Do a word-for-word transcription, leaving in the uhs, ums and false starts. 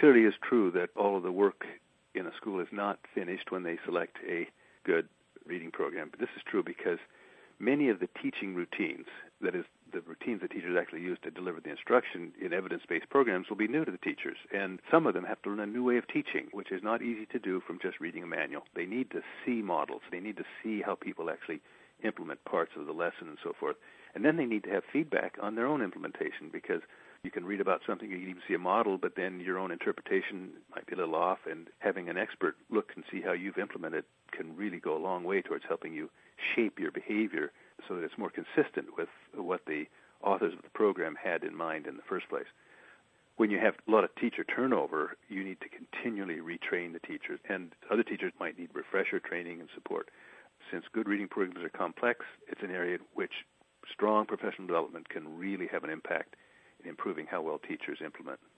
clearly is true that all of the work in a school is not finished when they select a good reading program. But this is true because many of the teaching routines, that is, the routines that teachers actually use to deliver the instruction in evidence-based programs, will be new to the teachers. And some of them have to learn a new way of teaching, which is not easy to do from just reading a manual. They need to see models. They need to see how people actually implement parts of the lesson and so forth. And then they need to have feedback on their own implementation, because you can read about something, you can even see a model, but then your own interpretation might be a little off, and having an expert look and see how you've implemented can really go a long way towards helping you shape your behavior so that it's more consistent with what the authors of the program had in mind in the first place. When you have a lot of teacher turnover, you need to continually retrain the teachers, and other teachers might need refresher training and support. Since good reading programs are complex, it's an area in which strong professional development can really have an impact in improving how well teachers implement.